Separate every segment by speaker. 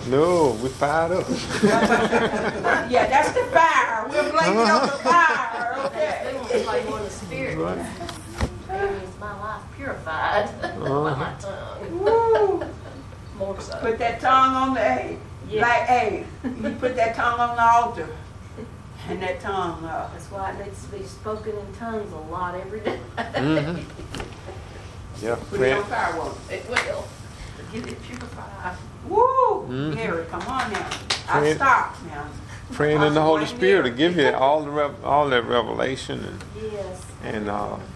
Speaker 1: No, we fired up.
Speaker 2: Yeah, that's the fire. We're blaming it on the fire.
Speaker 3: They
Speaker 2: Okay.
Speaker 3: want to play more in the spirit.
Speaker 1: Right.
Speaker 3: Is my life purified by my tongue?
Speaker 2: Woo.
Speaker 3: More so.
Speaker 2: Put that tongue on the A.
Speaker 3: Yeah.
Speaker 2: Like A. You put that tongue on the altar. And that tongue,
Speaker 3: That's why it needs to be spoken in tongues a lot every day.
Speaker 1: Mhm. Yeah,
Speaker 2: put it on firewood.
Speaker 3: It will. Get it purified.
Speaker 2: Woo!
Speaker 1: Mhm.
Speaker 2: Gary, come on now. I
Speaker 1: Pray-
Speaker 2: stopped now.
Speaker 1: praying in the Holy
Speaker 2: Right
Speaker 1: Spirit to
Speaker 2: here.
Speaker 1: give you all that revelation
Speaker 3: Yes.
Speaker 1: and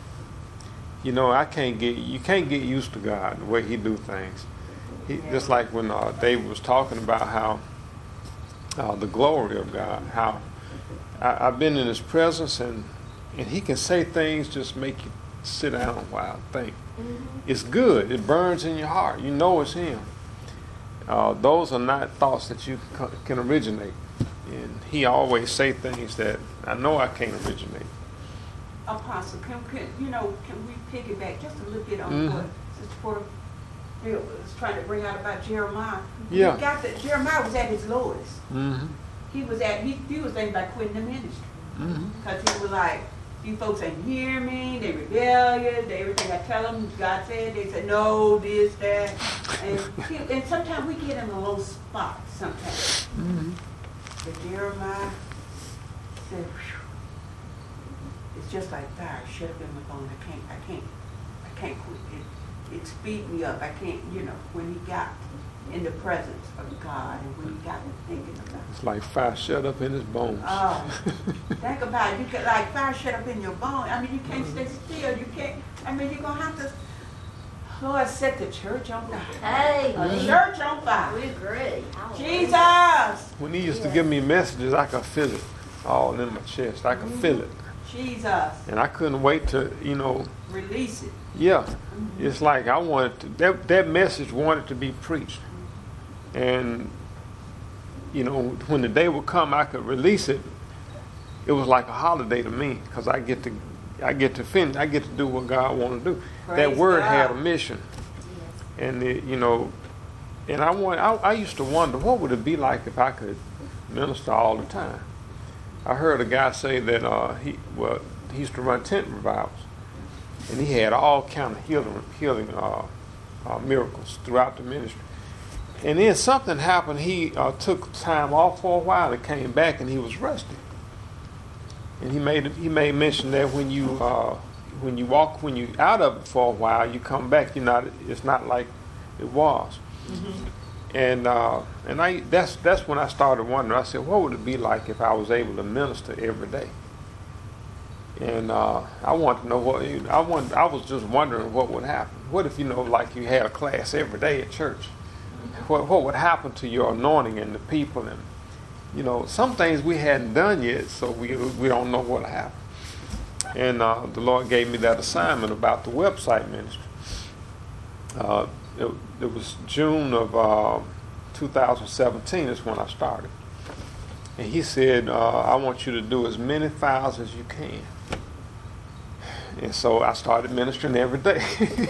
Speaker 1: you know, you can't get used to God the way He do things. Just like when David was talking about how the glory of God, how I've been in His presence and He can say things just make you sit down a while and think. It's good. It burns in your heart. You know it's Him. Those are not thoughts that you can originate. And He always say things that I know I can't originate.
Speaker 2: Apostle, can we piggyback just a little bit on
Speaker 1: Mhm.
Speaker 2: what Sister Porter was trying to bring out about Jeremiah?
Speaker 1: Yeah.
Speaker 2: We got that Jeremiah was at his lowest.
Speaker 1: Mm-hmm.
Speaker 2: He was thinking about quitting the ministry.
Speaker 1: Mm-hmm.
Speaker 2: Because he was like, these folks ain't hear me, they rebellious, everything I tell them, God said, they said no, this, that. And sometimes we get in a low spot sometimes.
Speaker 1: Mm-hmm.
Speaker 2: But Jeremiah said, "Phew, it's just like fire shut up in my bone. I can't quit. It speed me up. I can't, when he got in the presence of God and when he got to thinking about
Speaker 1: It's like fire shut up in his bones.
Speaker 2: Oh, think about it. You could like fire shut up in your bone. I mean, you can't stay still. You can't. I mean, you're gonna have to. Lord, set the church on fire.
Speaker 3: Hey,
Speaker 2: The church on
Speaker 3: we
Speaker 2: fire.
Speaker 3: agree.
Speaker 2: Jesus,
Speaker 1: When he used to give me messages, I could feel it all in my chest. I could feel it.
Speaker 2: Jesus,
Speaker 1: And I couldn't wait to,
Speaker 2: release it.
Speaker 1: yeah. It's like I wanted to, that message wanted to be preached. And, when the day would come, I could release it. It was like a holiday to me because I get to finish. I get to do what God want to do. That
Speaker 2: Praise
Speaker 1: word
Speaker 2: God.
Speaker 1: had a mission. And, and I used to wonder, what would it be like if I could minister all the time? I heard a guy say that he used to run tent revivals, and he had all kind of healing miracles throughout the ministry. And then something happened. He took time off for a while and came back, and he was rusty. And he made mention that when you out of it for a while, you come back. It's not like it was.
Speaker 2: Mm-hmm.
Speaker 1: And that's when I started wondering. I said, what would it be like if I was able to minister every day? And I wanted to know I was just wondering what would happen. What if like you had a class every day at church? What would happen to your anointing and the people? And some things we hadn't done yet, so we don't know what happened. And the Lord gave me that assignment about the website ministry. It was June of 2017 is when I started. And he said, I want you to do as many files as you can. And so I started ministering every day.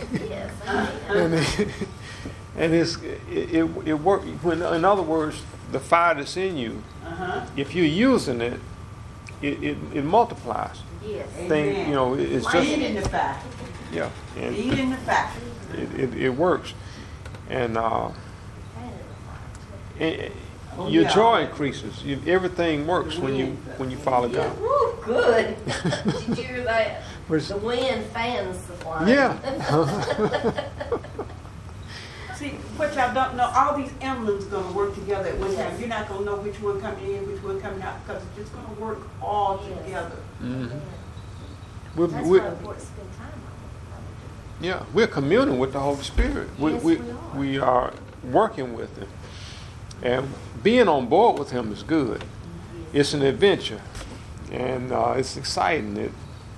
Speaker 3: Yes.
Speaker 1: and it worked. In other words, the fire that's in you, if you're using it, it multiplies.
Speaker 3: Yes.
Speaker 1: It's just,
Speaker 2: Feed in the fire.
Speaker 1: yeah. And
Speaker 2: Feed in the fire.
Speaker 1: it works. And your
Speaker 2: yeah.
Speaker 1: joy increases. Everything works when you follow God.
Speaker 3: Woo, good. Did you hear that? The wind fans the flame.
Speaker 1: Yeah.
Speaker 2: See, what y'all don't know, all these emblems going to work together at one time. You're not going to know which one coming in, which one coming out, because it's just going to work all
Speaker 3: Yes.
Speaker 2: together.
Speaker 1: Mhm.
Speaker 3: That's why
Speaker 1: We're,
Speaker 3: it's important to spend time on it.
Speaker 1: yeah, we're communing with the Holy Spirit.
Speaker 3: Yes,
Speaker 1: We are working with Him. And being on board with Him is good. It's an adventure. And it's exciting.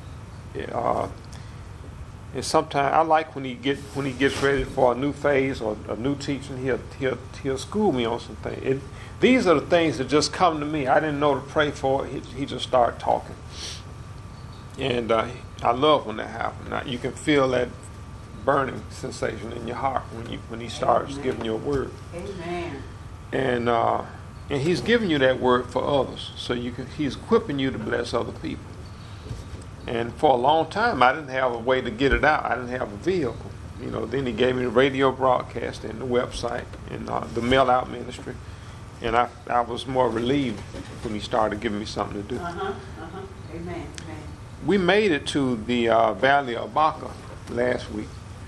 Speaker 1: And sometimes I like when he gets ready for a new phase or a new teaching, he'll school me on some things. These are the things that just come to me. I didn't know to pray for. He just started talking. And I love when that happens. Now, you can feel that burning sensation in your heart when he starts
Speaker 2: Amen.
Speaker 1: giving you a word.
Speaker 2: Amen.
Speaker 1: And he's giving you that word for others. So he's equipping you to bless other people. And for a long time, I didn't have a way to get it out. I didn't have a vehicle. Then he gave me the radio broadcast and the website and the mail-out ministry. And I was more relieved when he started giving me something to do.
Speaker 2: Amen. Amen.
Speaker 1: We made it to the Valley of Baca last week.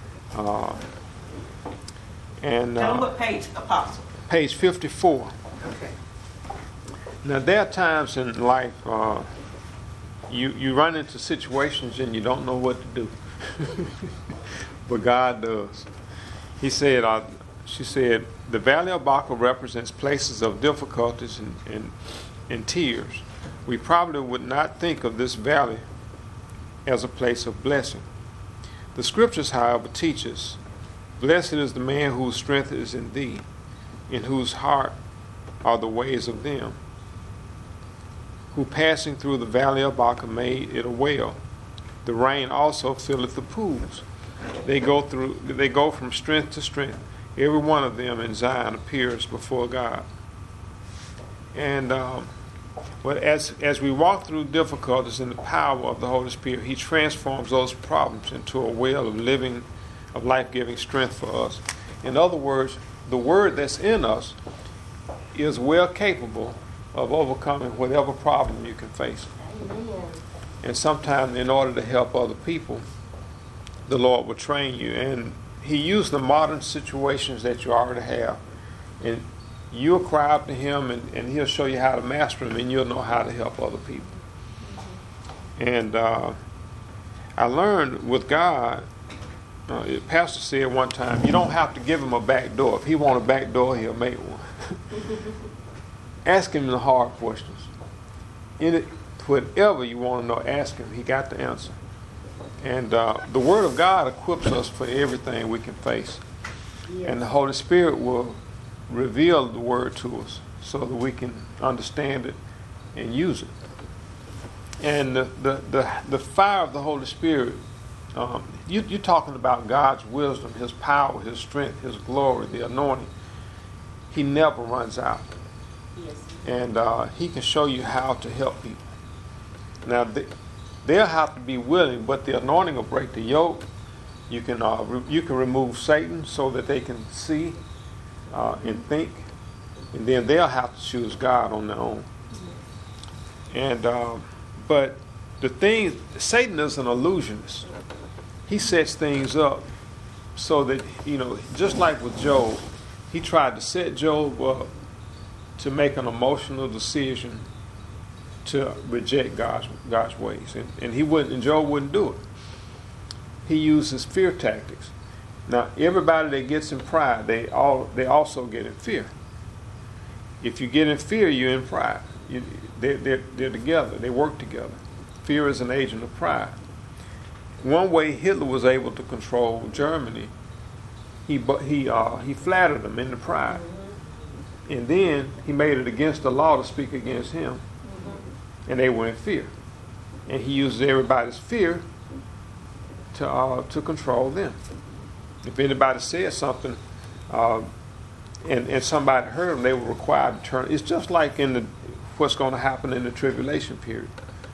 Speaker 1: And
Speaker 2: Tell them what page, Apostle.
Speaker 1: Page 54.
Speaker 2: Okay.
Speaker 1: Now, there are times in life you run into situations and you don't know what to do. But God does. She said, the Valley of Baca represents places of difficulties and tears. We probably would not think of this valley as a place of blessing. The scriptures, however, teach us, blessed is the man whose strength is in thee, in whose heart are the ways of them, who passing through the valley of Baca made it a well. The rain also filleth the pools. They go from strength to strength. Every one of them in Zion appears before God. And but as we walk through difficulties in the power of the Holy Spirit, He transforms those problems into a well of life-giving strength for us. In other words, the word that's in us is well capable of overcoming whatever problem you can face.
Speaker 3: Amen.
Speaker 1: And sometimes in order to help other people, the Lord will train you. And He used the modern situations that you already have. And you'll cry out to Him and He'll show you how to master them, and you'll know how to help other people. And I learned with God, the pastor said one time, you don't have to give Him a back door. If He wants a back door, He'll make one. Ask Him the hard questions. Whatever you want to know, ask Him. He got the answer. And the Word of God equips us for everything we can face.
Speaker 3: Yes.
Speaker 1: And the Holy Spirit will reveal the Word to us so that we can understand it and use it. And the fire of the Holy Spirit, you're talking about God's wisdom, His power, His strength, His glory, the anointing. He never runs out.
Speaker 3: Yes.
Speaker 1: And He can show you how to help people. Now, they'll have to be willing, but the anointing will break the yoke. You can remove Satan so that they can see and think, and then they'll have to choose God on their own. And but the thing, Satan is an illusionist. He sets things up so that, just like with Job, he tried to set Job up to make an emotional decision to reject God's ways, and he wouldn't, and Job wouldn't do it. He uses fear tactics. Now, everybody that gets in pride, they also get in fear. If you get in fear, you're in pride. They're together. They work together. Fear is an agent of pride. One way Hitler was able to control Germany, he flattered them into pride, and then he made it against the law to speak against him. And they were in fear. And he uses everybody's fear to control them. If anybody said something and somebody heard them, they were required to turn. It's just like in what's going to happen in the tribulation period.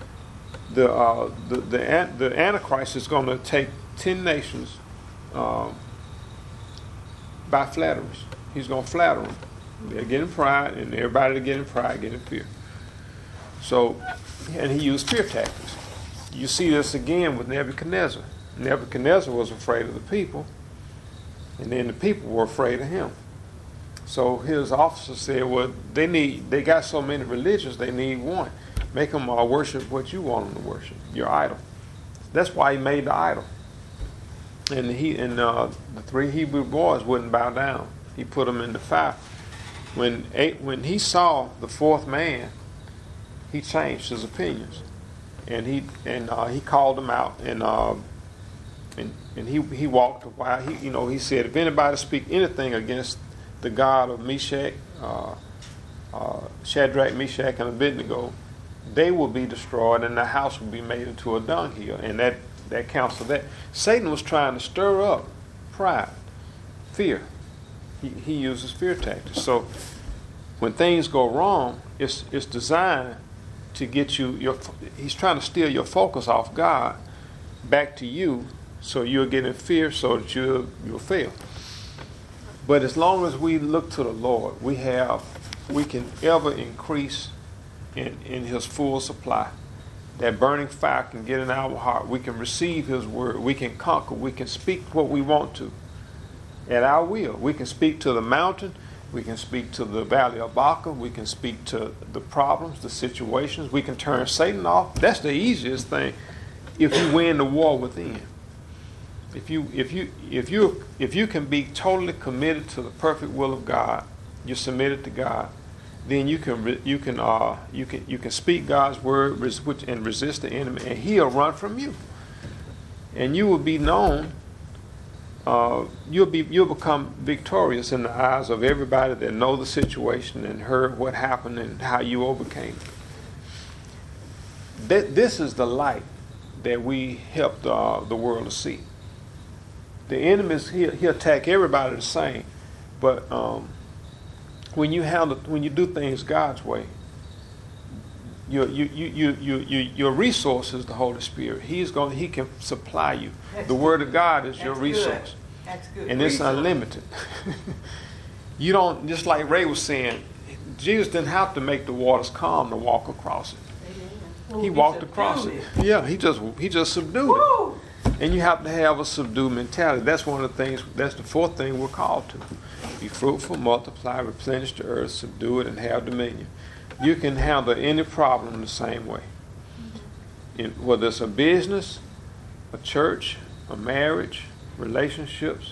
Speaker 1: The Antichrist is going to take 10 nations by flatterers. He's going to flatter them. They're getting pride, and everybody that get in pride get in fear. So, and he used fear tactics. You see this again with Nebuchadnezzar. Nebuchadnezzar was afraid of the people, and then the people were afraid of him. So his officers said, well, they got so many religions, they need one. Make them worship what you want them to worship, your idol. That's why he made the idol. And the 3 Hebrew boys wouldn't bow down. He put them in the fire. When he saw the 4th man, he changed his opinions, and he called them out, and he walked a while. He said, if anybody speak anything against the God of Meshach, Shadrach, Meshach, and Abednego, they will be destroyed, and the house will be made into a dunghill. And that counseled that. Satan was trying to stir up pride, fear. He uses fear tactics. So when things go wrong, it's designed to get he's trying to steer your focus off God back to you, so you'll get in fear, so that you'll fail. But as long as we look to the Lord, we can ever increase in his full supply. That burning fire can get in our heart. We can receive his word. We can conquer. We can speak what we want to at our will. We can speak to the mountain. We can speak to the valley of Baca. We can speak to the problems, the situations. We can turn Satan off. That's the easiest thing if you win the war within. If you can be totally committed to the perfect will of God, you're submitted to God, then you can speak God's word and resist the enemy, and he'll run from you. And you will be known. You'll become victorious in the eyes of everybody that know the situation and heard what happened and how you overcame it. This is the light that we help the world to see. The enemies, he'll attack everybody the same, but when you do things God's way, your resource is the Holy Spirit. He can supply you. The Word of God is your resource.
Speaker 2: That's good.
Speaker 1: And it's unlimited. You don't, just like Ray was saying, Jesus didn't have to make the waters calm to walk across it. He walked across it. Yeah, he just subdued it. And you have to have a subdued mentality. That's one of the things, that's the fourth thing we're called to. Be fruitful, multiply, replenish the earth, subdue it, and have dominion. You can handle any problem the same way. Whether it's a business, a church, a marriage, relationships,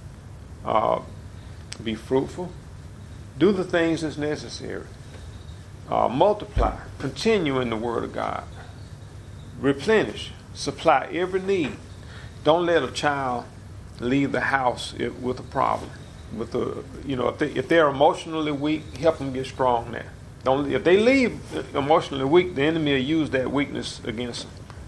Speaker 1: be fruitful. Do the things that's necessary. Multiply. Continue in the Word of God. Replenish. Supply every need. Don't let a child leave the house with a problem. If they're emotionally weak, help them get strong there. If they leave emotionally weak, the enemy will use that weakness against them.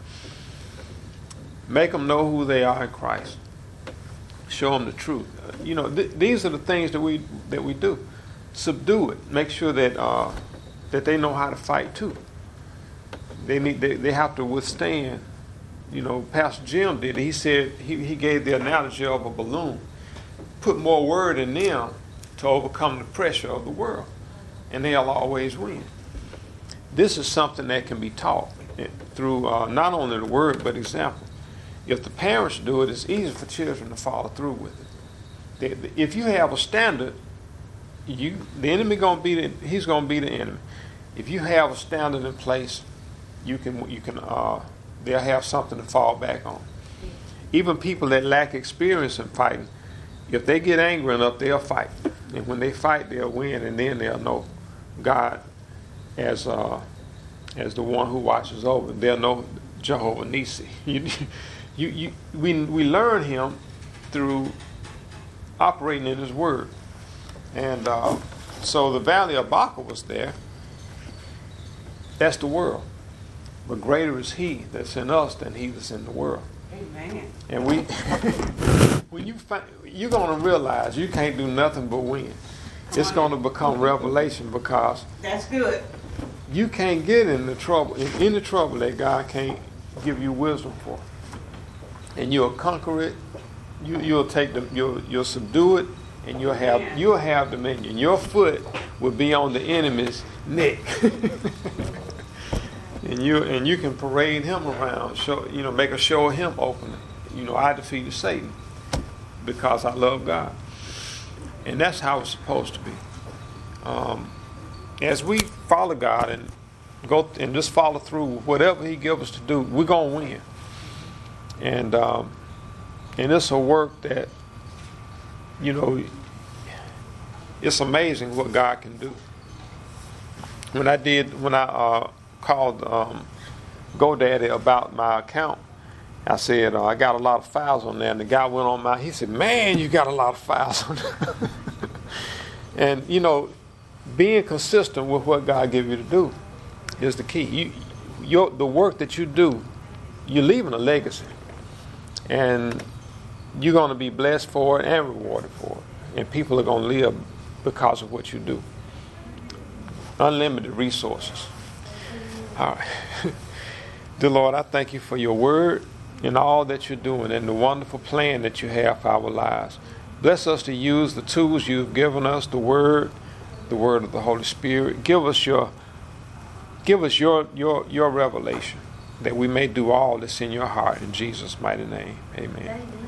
Speaker 1: Make them know who they are in Christ. Show them the truth. These are the things that we do. Subdue it. Make sure that they know how to fight too. They have to withstand. Pastor Jim did. He said he gave the analogy of a balloon. Put more word in them to overcome the pressure of the world, and they'll always win. This is something that can be taught through not only the word but example. If the parents do it, it's easy for children to follow through with it. If you have a standard, the enemy he's gonna be the enemy. If you have a standard in place, you can they'll have something to fall back on. Even people that lack experience in fighting, if they get angry enough, they'll fight. And when they fight, they'll win, and then they'll know God as the one who watches over them. They'll know Jehovah Nissi. We learn him through operating in his word. And so the valley of Baca was there. That's the world. But greater is he that's in us than he that's in the world.
Speaker 2: Amen.
Speaker 1: And when you're going to realize you can't do nothing but win. It's going to become revelation, because
Speaker 2: that's good.
Speaker 1: You can't get in any trouble that God can't give you wisdom for. And you'll conquer it. You'll subdue it, and you'll have dominion. Your foot will be on the enemy's neck. And you can parade him around, make a show of him opening. I defeated Satan because I love God. And that's how it's supposed to be. As we follow God and go and just follow through whatever he gives us to do, we're going to win. And it's a work that, it's amazing what God can do. When I called GoDaddy about my account, I said, I got a lot of files on there. And the guy went on he said, man, you got a lot of files on there. And, being consistent with what God gave you to do is the key. The work that you do, you're leaving a legacy. And you're going to be blessed for it and rewarded for it. And people are going to live because of what you do. unlimited resources. All right. Dear Lord, I thank you for your word and all that you're doing and the wonderful plan that you have for our lives. Bless us to use the tools you've given us, the word of the Holy Spirit. Give us your revelation that we may do all that's in your heart. In Jesus' mighty name, amen.